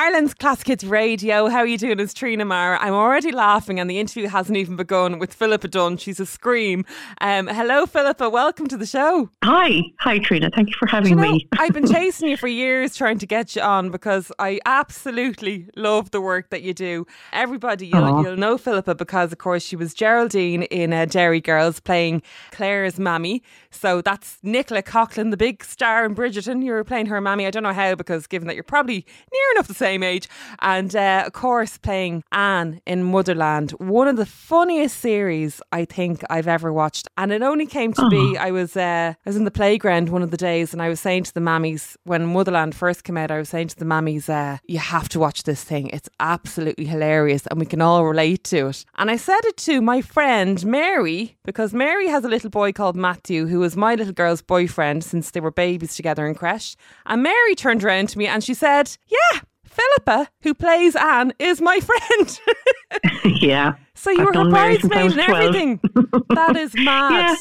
Ireland's Classic Hits Radio. How are you doing? It's Trina Mara. I'm already laughing and the interview hasn't even begun with Philippa Dunn. She's a scream. Hello, Philippa. Welcome to the show. Hi, Trina. Thank you for having me. I've been chasing you for years trying to get you on because I absolutely love the work that you do. Everybody, you'll know Philippa because, of course, she was Geraldine in Derry Girls playing Claire's mammy. So that's Nicola Coughlan, the big star in Bridgerton. You were playing her mammy. I don't know how, because given that you're probably near enough the same age. And of course playing Anne in Motherland, one of the funniest series I think I've ever watched. And it only came to be, I was in the playground one of the days and I was saying to the mammies, when Motherland first came out, I was saying to the mammies, you have to watch this thing. It's absolutely hilarious and we can all relate to it. And I said it to my friend Mary, because Mary has a little boy called Matthew who was my little girl's boyfriend since they were babies together in creche. And Mary turned around to me and she said, yeah, Philippa, who plays Anne, is my friend. Yeah. So you were her bridesmaid and everything. That is mad.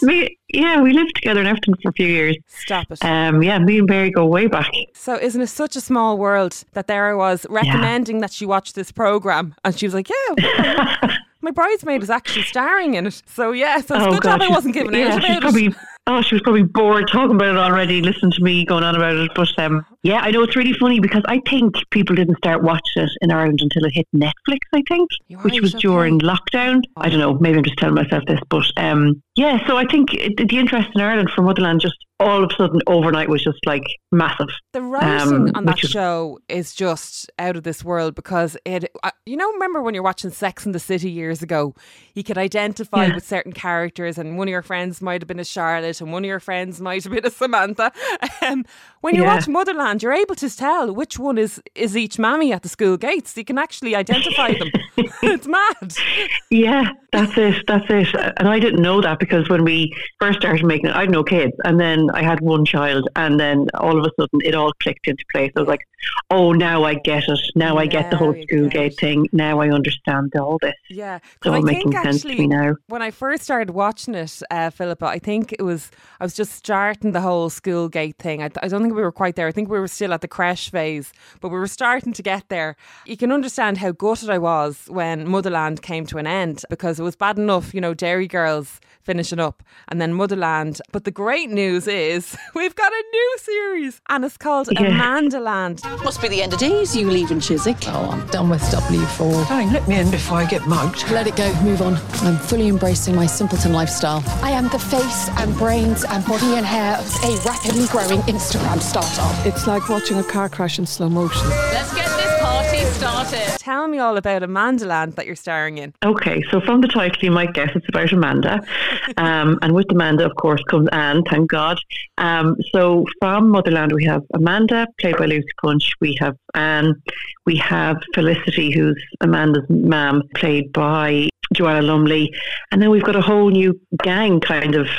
We lived together and everything for a few years. Stop it. Me and Mary go way back. So isn't it such a small world that there I was recommending that she watch this programme and she was like, yeah, my bridesmaid is actually starring in it. So it's a good job I wasn't giving out about it. She was probably bored talking about it already, listening to me going on about it. But I know it's really funny because I think people didn't start watching it in Ireland until it hit Netflix, I think, which was during lockdown. I don't know, maybe I'm just telling myself this, but so I think the interest in Ireland for Motherland just all of a sudden overnight was just like massive. The writing on that show is just out of this world because remember when you're watching Sex and the City years ago, you could identify with certain characters and one of your friends might have been a Charlotte and one of your friends might have been a Samantha. When you watch Motherland, you're able to tell which one is each mammy at the school gates. You can actually identify them. It's mad. Yeah, that's it. And I didn't know that because when we first started making it, I had no kids. And then I had one child and then all of a sudden it all clicked into place. I was like, oh, now I get it. Now I get the whole school gate thing. Now I understand all this. Yeah. It's all making sense to me now. When I first started watching it, Philippa, I think I was just starting the whole school gate thing. I don't think we were quite there. I think we were still at the creche phase, but we were starting to get there. You can understand how gutted I was when Motherland came to an end because it was bad enough, Derry Girls finishing up and then Motherland. But the great news is we've got a new series and it's called Amandaland. Must be the end of days, you leaving Chiswick. Oh, I'm done with W4. Darling, let me in before I get mugged. Let it go, move on. I'm fully embracing my simpleton lifestyle. I am the face and brains and body and hair of a rapidly growing Instagram startup. It's like watching a car crash in slow motion. Let's get this party started. Tell me all about Amandaland that you're starring in. Okay, so from the title you might guess it's about Amanda. And with Amanda, of course, comes Anne, thank God. So from Motherland we have Amanda, played by Lucy Punch. We have Anne. We have Felicity, who's Amanda's mum, played by Joanna Lumley. And then we've got a whole new gang kind of.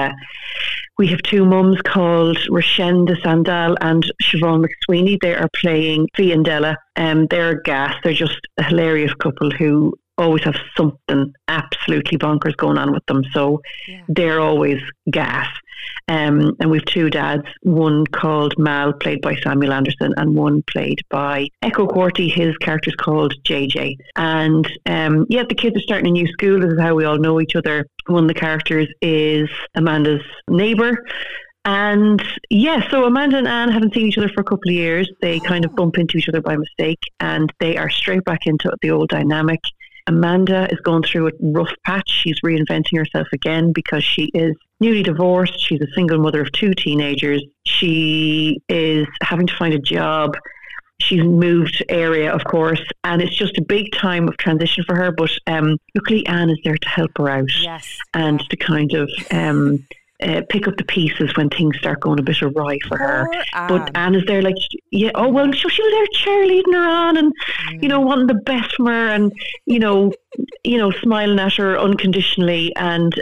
We have two mums called Rashenda Sandal and Siobhan McSweeney. They are playing Fee and Della. They're gas. They're just a hilarious couple who always have something absolutely bonkers going on with them. So they're always gas. And we've two dads, one called Mal, played by Samuel Anderson, and one played by Echo Quarty. His character's called JJ. And the kids are starting a new school. This is how we all know each other. One of the characters is Amanda's neighbour. And so Amanda and Anne haven't seen each other for a couple of years. They kind of bump into each other by mistake and they are straight back into the old dynamic. Amanda is going through a rough patch. She's reinventing herself again because she is newly divorced. She's a single mother of two teenagers. She is having to find a job. She's moved area, of course, and it's just a big time of transition for her. But luckily, Anne is there to help her out and to kind of pick up the pieces when things start going a bit awry for her. But Anne is there she was there cheerleading her on and, wanting the best from her and, smiling at her unconditionally, and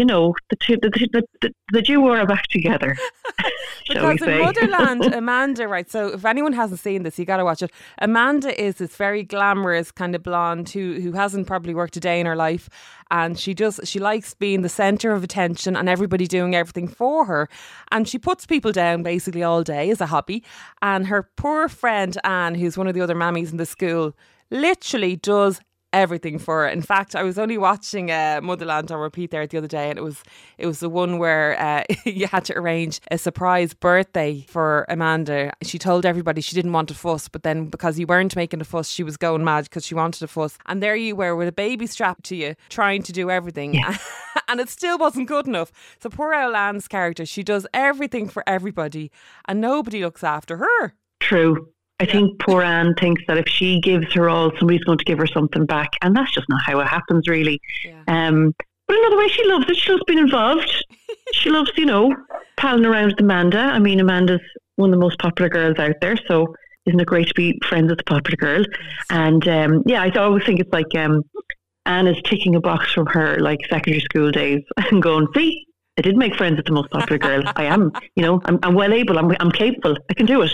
the duo are back together. Because in Motherland, Amanda, right, so if anyone hasn't seen this, you got to watch it. Amanda is this very glamorous kind of blonde who hasn't probably worked a day in her life, and she likes being the centre of attention and everybody doing everything for her, and she puts people down basically all day as a hobby. And her poor friend Anne, who's one of the other mammies in the school, literally does everything for her. In fact, I was only watching Motherland on repeat there the other day, and it was the one where you had to arrange a surprise birthday for Amanda. She told everybody she didn't want a fuss, but then because you weren't making a fuss, she was going mad because she wanted a fuss. And there you were with a baby strapped to you, trying to do everything. Yeah. And it still wasn't good enough. So poor Anne's character, she does everything for everybody and nobody looks after her. True. I think poor Anne thinks that if she gives her all, somebody's going to give her something back. And that's just not how it happens, really. Yeah. But another way, she loves it. She loves being involved. She loves, palling around with Amanda. I mean, Amanda's one of the most popular girls out there. So isn't it great to be friends with the popular girl? Yes. And I always think it's like Anne is ticking a box from her like secondary school days and going, see, I did make friends with the most popular girl. I am, I'm well able. I'm capable. I can do it.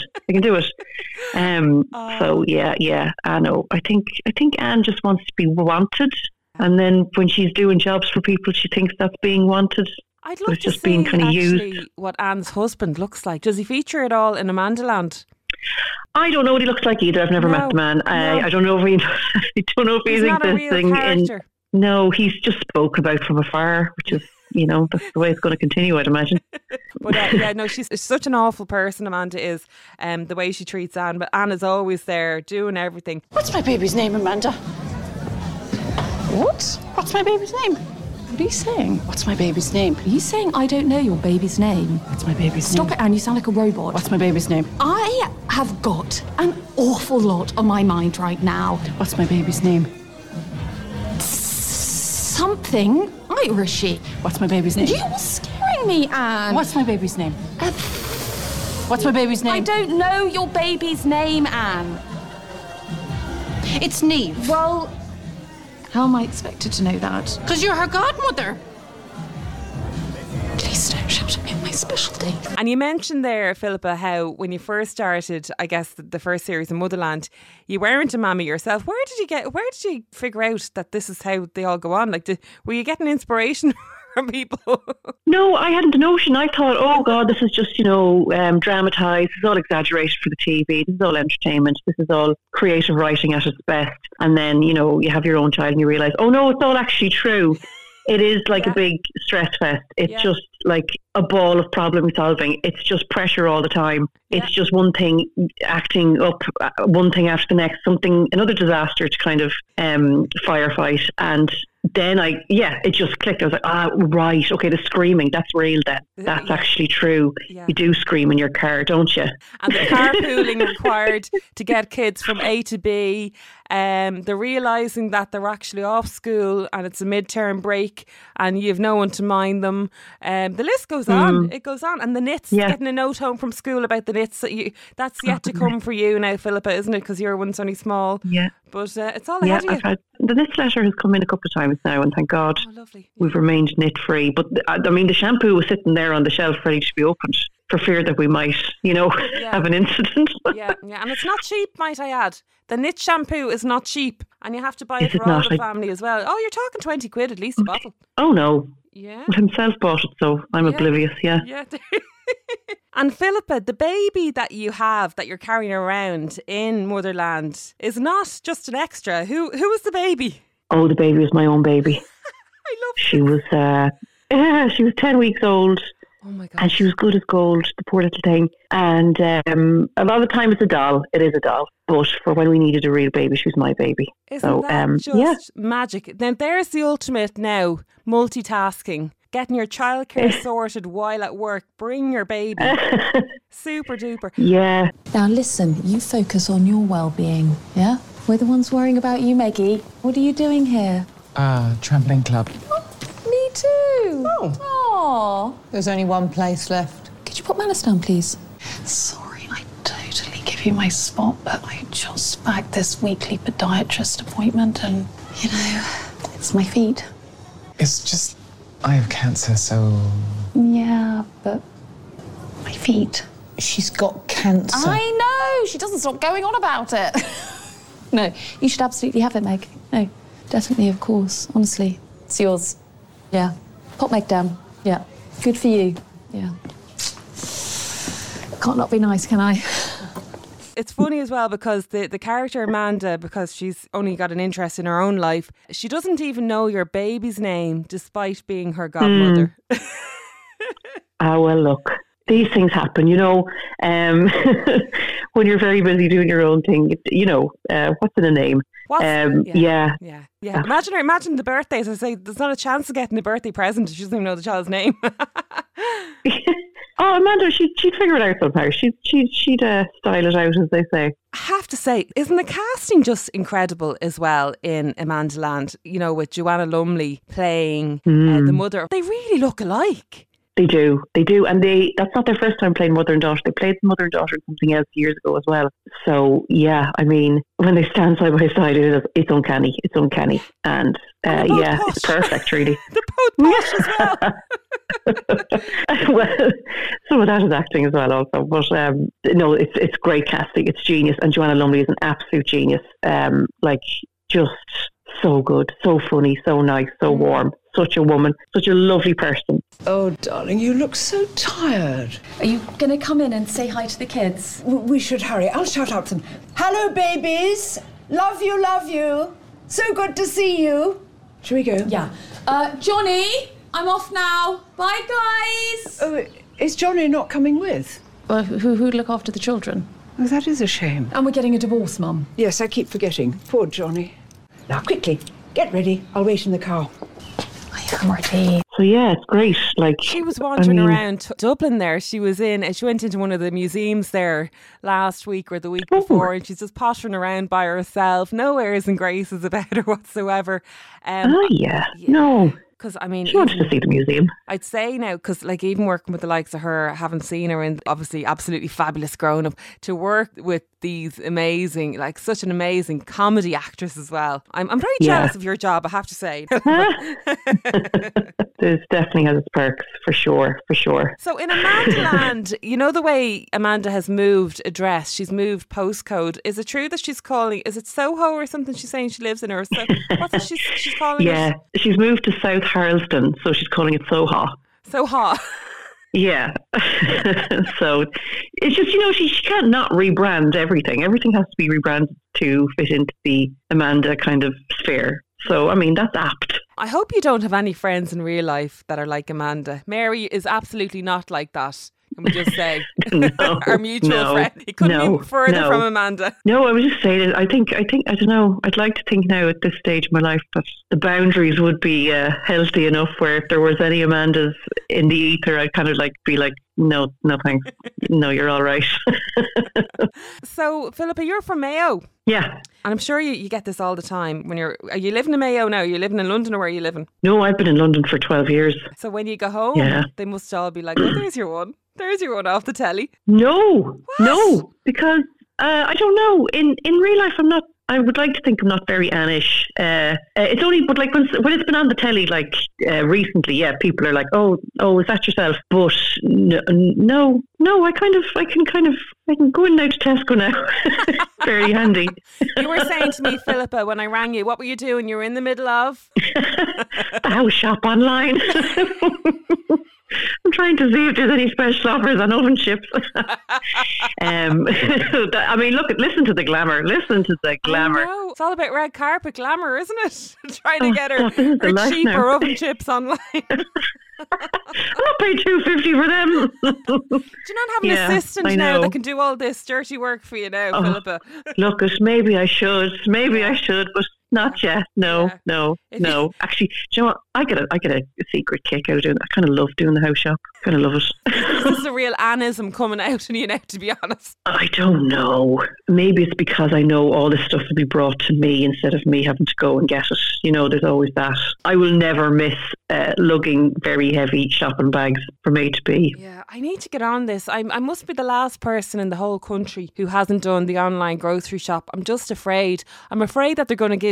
So yeah. I know. I think Anne just wants to be wanted, and then when she's doing jobs for people, she thinks that's being wanted. I'd love to see being kind of used. What Anne's husband looks like. Does he feature at all in Amandaland? I don't know what he looks like either. I've never met the man. I don't know if he's existing. No, he's just spoken about from afar, which is. That's the way it's going to continue, I'd imagine. But she's such an awful person, Amanda is, the way she treats Anne. But Anne is always there doing everything. What's my baby's name, Amanda? What? What's my baby's name? What are you saying? What's my baby's name? Are you saying I don't know your baby's name? What's my baby's name? Stop it, Anne, you sound like a robot. What's my baby's name? I have got an awful lot on my mind right now. What's my baby's name? Something Irishy. What's my baby's name? You're scaring me, Anne. What's my baby's name? What's my baby's name? I don't know your baby's name, Anne. It's Niamh. Well, how am I expected to know that? Because you're her godmother. Please don't shout at me on my special day. And you mentioned there, Philippa, how when you first started, I guess the first series in Motherland, you weren't a mammy yourself. Where did you figure out that this is how they all go on? Like, were you getting inspiration from people? No, I hadn't a notion. I thought, oh God, this is just, dramatised. This is all exaggeration for the TV. This is all entertainment. This is all creative writing at its best. And then, you have your own child and you realise, oh no, it's all actually true. It is like a big stress fest. It's just like a ball of problem solving. It's just pressure all the time. It's just one thing acting up, one thing after the next, another disaster to kind of firefight. And then it just clicked. I was like, right, okay, the screaming, that's real then. That's actually true. Yeah. You do scream in your car, don't you? And the carpooling required to get kids from A to B. They're realising that they're actually off school and it's a midterm break and you've no one to mind them. The list goes on. It goes on. And the knits, getting a note home from school about the knits, that's yet to come for you now, Philippa, isn't it? Because your one's only small. Yeah. But it's all ahead of you. The knit letter has come in a couple of times now, and thank God we've remained knit free. But the shampoo was sitting there on the shelf ready to be opened for fear that we might, have an incident. yeah, and it's not cheap, might I add. The knit shampoo is not cheap, and you have to buy it for all the family as well. Oh, you're talking 20 quid at least a bottle. Oh no. Yeah. Well, himself bought it, so I'm oblivious. Yeah. Yeah. And Philippa, the baby that you have, that you're carrying around in Motherland, is not just an extra. Who is the baby? Oh, the baby was my own baby. I love it. She was 10 weeks old. Oh my God. And she was good as gold, the poor little thing. And a lot of the time it's a doll. It is a doll. But for when we needed a real baby, she was my baby. Isn't that just magic? Then there's the ultimate now, multitasking. Getting your childcare sorted while at work. Bring your baby. Super duper. Yeah. Now listen, you focus on your well-being, yeah? We're the ones worrying about you, Meggie. What are you doing here? Trampoline club. Oh, me too. Oh. Aww. There's only one place left. Could you put Malice down, please? Sorry, I totally give you my spot, but I just bagged this weekly podiatrist appointment and, It's my feet. It's just, I have cancer, so... Yeah, but my feet. She's got cancer. I know. She doesn't stop going on about it. No, you should absolutely have it, Meg. No, definitely, of course. Honestly, it's yours. Yeah. Pop Meg down. Yeah. Good for you. Yeah. Can't not be nice, can I? It's funny as well because the character Amanda, because she's only got an interest in her own life, she doesn't even know your baby's name despite being her godmother. Well, look, these things happen, when you're very busy doing your own thing, what's in a name? Yeah. Imagine the birthdays. I say there's not a chance of getting a birthday present. She doesn't even know the child's name. Oh, Amanda, she'd figure it out somehow. She'd style it out, as they say. I have to say, isn't the casting just incredible as well in Amandaland? With Joanna Lumley playing the mother. They really look alike. They do. And that's not their first time playing mother and daughter. They played mother and daughter in something else years ago as well. So, yeah, I mean, when they stand side by side, it's uncanny. And, it's perfect, really. They're both posh as well. Well, some of that is acting as well also. But, no, it's great casting. It's genius. And Joanna Lumley is an absolute genius. Just so good, so funny, so nice, so warm. Such a woman, such a lovely person. Oh, darling, you look so tired. Are you going to come in and say hi to the kids? We should hurry. I'll shout out to them. Hello, babies. Love you, love you. So good to see you. Shall we go? Yeah. Johnny, I'm off now. Bye, guys. Oh, is Johnny not coming with? Well, who'd look after the children? Oh, that is a shame. And we're getting a divorce, Mum. Yes, I keep forgetting. Poor Johnny. Now, quickly, get ready. I'll wait in the car. I'm ready. So yeah, it's great. She was wandering around Dublin there. She went into one of the museums there last week or the week before, and she's just pottering around by herself. No airs and graces about her whatsoever. No. Because, I mean... She wanted to see the museum. I'd say now, because even working with the likes of her, haven't seen her in obviously absolutely fabulous grown-up, to work with these amazing, such an amazing comedy actress as well. I'm very jealous of your job, I have to say. This definitely has its perks, for sure. So in Amandaland, the way Amanda has moved address, she's moved postcode. Is it true that she's calling, is it Soho or something she's saying she lives in? Or what's it she's calling it? Yeah, she's moved to South Harlesden, so she's calling it Soha. Soha. Yeah. So it's just, she can't not rebrand everything. Everything has to be rebranded to fit into the Amanda kind of sphere. So, I mean, that's apt. I hope you don't have any friends in real life that are like Amanda. Mary is absolutely not like that. Can we just say? Our mutual friend. He couldn't be further from Amanda. No, I was just saying, I think, I don't know, I'd like to think now at this stage of my life that the boundaries would be healthy enough where if there was any Amandas in the ether, I'd kind of be like, no thanks. No, you're all right. So, Philippa, you're from Mayo. Yeah. And I'm sure you get this all the time. Are you living in Mayo now? Are you living in London, or where are you living? No, I've been in London for 12 years. So when you go home, they must all be like, oh, there's your one. There's your one off the telly. No, because I don't know. In real life, I'm not. I would like to think I'm not very Anish. It's only, but when it's been on the telly, recently, people are like, oh, is that yourself? But no, I can go in now to Tesco now. Very handy. You were saying to me, Philippa, when I rang you, what were you doing? You were in the middle of the house shop online. I'm trying to see if there's any special offers on oven chips. I mean, listen to the glamour. It's all about red carpet glamour, isn't it? Trying to get her cheaper oven chips online. I'm not paying $2.50 for them. Do you not have an assistant now that can do all this dirty work for you now, Philippa? Look, maybe I should, but not yet. No. Actually, do you know what? I get a secret kick out of doing it. I kind of love doing the house shop. Kind of love it. This is a real Anism coming out in you now, to be honest. I don't know. Maybe it's because I know all this stuff will be brought to me instead of me having to go and get it. There's always that. I will never miss lugging very heavy shopping bags from A to B. Yeah, I need to get on this. I must be the last person in the whole country who hasn't done the online grocery shop. I'm just afraid. I'm afraid that they're going to give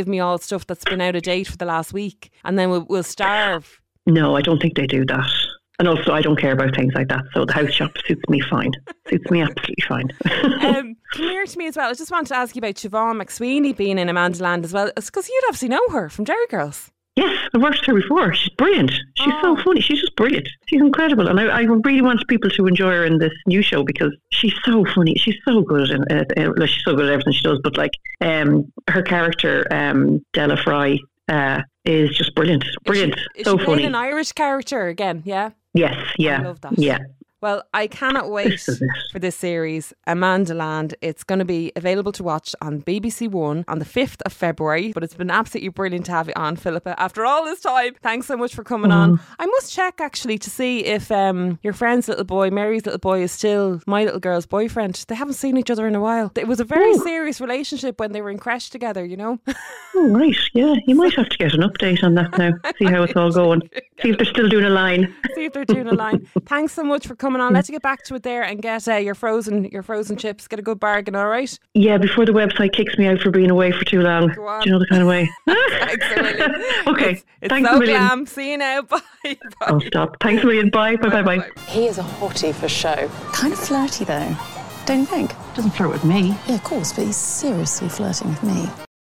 give me all stuff that's been out of date for the last week, and then we'll starve. No, I don't think they do that. And also, I don't care about things like that. So the house shop suits me fine. Suits me absolutely fine. Come here to me as well. I just wanted to ask you about Siobhan McSweeney being in Amandaland as well. It's because you'd obviously know her from Derry Girls. Yes, I've watched her before. She's brilliant. She's so funny. She's just brilliant. She's incredible. And I really want people to enjoy her in this new show because she's so funny. She's so good at she's so good at everything she does. But like her character, Della Fry, is just brilliant. Brilliant. Is so she funny. An Irish character again, yeah? Yes, yeah. I love that. Yeah. Well, I cannot wait for this series, Amandaland. It's going to be available to watch on BBC One on the 5th of February. But it's been absolutely brilliant to have you on, Philippa, after all this time. Thanks so much for coming on. I must check, actually, to see if your friend's little boy, Mary's little boy, is still my little girl's boyfriend. They haven't seen each other in a while. It was a very serious relationship when they were in creche together, you know? Oh, right, yeah. You might have to get an update on that now. See how it's all going. See if they're still doing a line. See if they're doing a line. Thanks so much for coming on. Let's get back to it there and get your frozen chips. Get a good bargain, all right? Yeah, before the website kicks me out for being away for too long. Go on. Do you know the kind of way? Thanks a million. Okay, it's thanks so a million. glam. See you now. Bye. Bye. Oh, stop. Thanks a million. Bye. Bye. He is a hottie for show. Kind of flirty though, don't you think? Doesn't flirt with me. Yeah, of course, but he's seriously flirting with me.